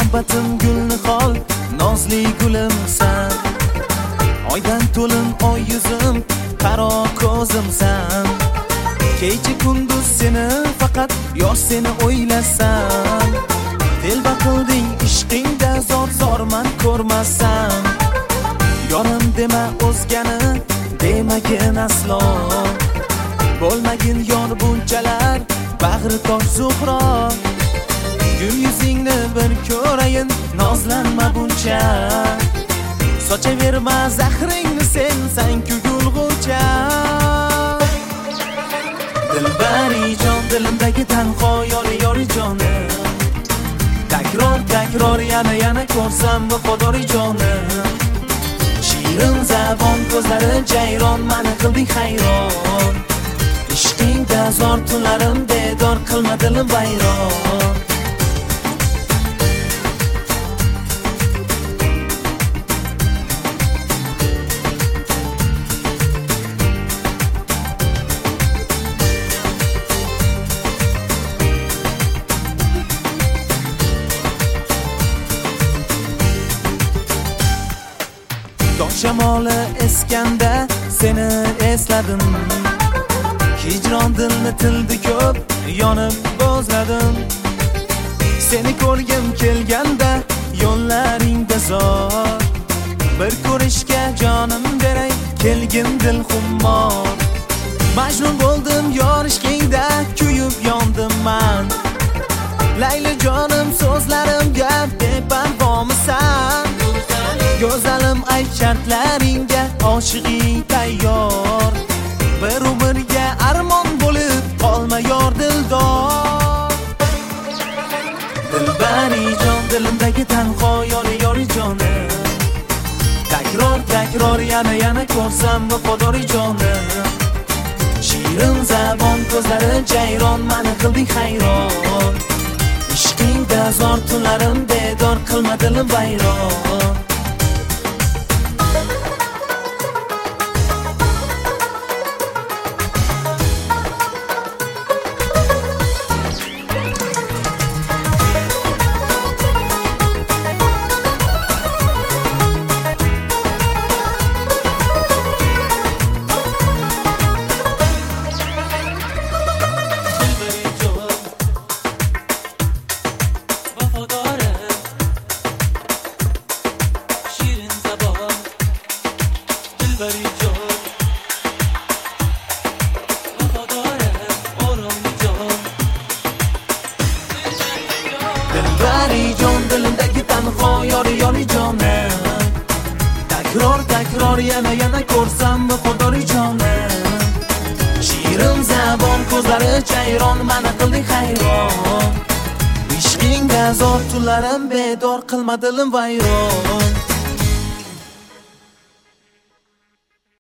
muhabbatim gulni hol nozli gulimsan. Oydan to'lin oy yuzim qaro ko'zimsan. Kecha kunduz seni faqat yor seni o'ylasam. Telba qilding ishqingda zor-zorman ko'rmasam. Yorim dema o'zgani demagin aslo. Bo'lmagin yor bunchalar bag'ri tosh Zuhro. Gul yuzingni bir ko'rayin nozlanma buncha. Sochaverma zahringni sensan-ku gulg'ucha. Dilbari jon dilimdagi tanho yori jonim. Takror yana ko'rsam vafodori jonim. Shirin zabon ko'zlari jayron mani qilding hayron. Ishqingda zor tunlarim bedor qilma dilim vayron. Tog' shamoli eskanda seni esladim. Hijron dilni tildi ko'p yonib bo'zladim. Seni ko'rgim kelganda yo'llaringda zor. Bir ko'rishga jonim beray kelgin dil xummor. Majnun bo'ldim yor ishqingda kuyib yondim man. Layli jonim so'zlarimga beparvomisan. Go'zalim ayt shartlaringga oshig'ing tayyor. Bir umrga armon bo'lib qolma yor dildor. Dilbari jon dilimdagi tanho yori jonim. Takror yana ko'rsam vafodori jonim. Shirin zabon ko'zlari jayron mani qilding hayron. Ishqingda zor tunlarim bedor qilma dilim vayron. Dilbari jon dilimdagi tanho yori jonim. Takror yana ko'rsam vafodori jonim. Shirin zabon ko'zlari jayron mani qilding hayron. Ishqingda zor tunlarim bedor qilma dilim vayron.